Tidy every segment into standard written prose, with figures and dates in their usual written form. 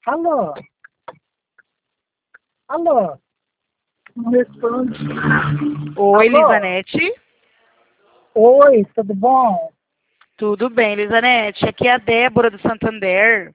Alô? Alô? Não responde. Oi, Alô? Lisanete. Oi, tudo bom? Tudo bem, Lisanete? Aqui é a Débora do Santander.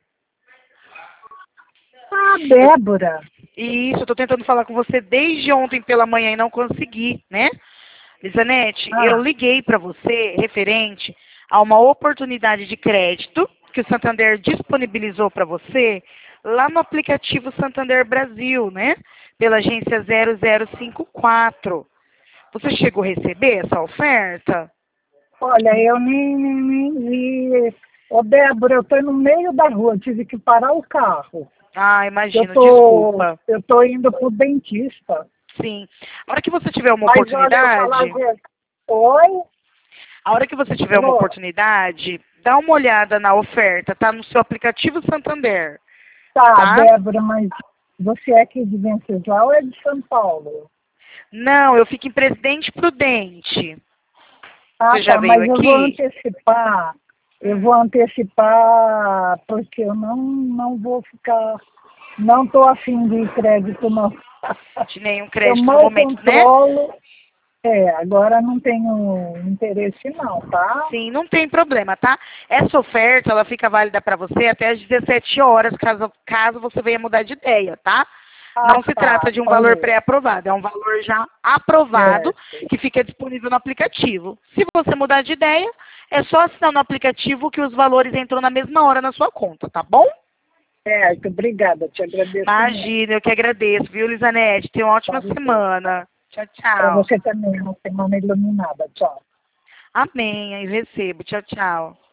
Ah, Débora. Isso, eu tô tentando falar com você desde ontem pela manhã e não consegui, né? Lisanete, eu Ah, liguei para você referente a uma oportunidade de crédito que o Santander disponibilizou para você lá no aplicativo Santander Brasil, né? Pela agência 0054. Você chegou a receber essa oferta? olha, eu nem vi. Ô, Débora, eu tô no meio da rua, tive que parar o carro. Ah, Eu imagino, tô, desculpa. eu tô indo pro dentista. Sim. A hora que você tiver uma Mas olha, eu falar oportunidade, ver. Oi? a hora que você tiver uma Alô? oportunidade, dá uma olhada na oferta, tá no seu aplicativo Santander, Tá, tá? Débora, mas você é aqui de Venceslau ou é de São Paulo? Não, eu fico em Presidente Prudente. Ah, Você já tá, veio mas eu vou aqui? antecipar. Eu vou Hum, antecipar porque eu não vou ficar. Não estou afim de crédito, não. de nenhum Eu crédito no mal momento, né? controlo. É, agora não tenho interesse, não, tá? Sim, não tem problema, tá? Essa oferta, ela fica válida para você até às 17 horas, caso você venha mudar de ideia, tá? Ah, Não se trata tá, de um valor falou. pré-aprovado, é um valor já aprovado Certo. que fica disponível no aplicativo. Se você mudar de ideia, é só assinar no aplicativo que os valores entram na mesma hora na sua conta, tá bom? Certo, obrigada, te agradeço muito. Imagina, eu que agradeço, viu, Lisanete? Tenha uma ótima Para semana. Tchau, tchau. você também, uma semana iluminada. Tchau. Amém, aí recebo. Tchau, tchau.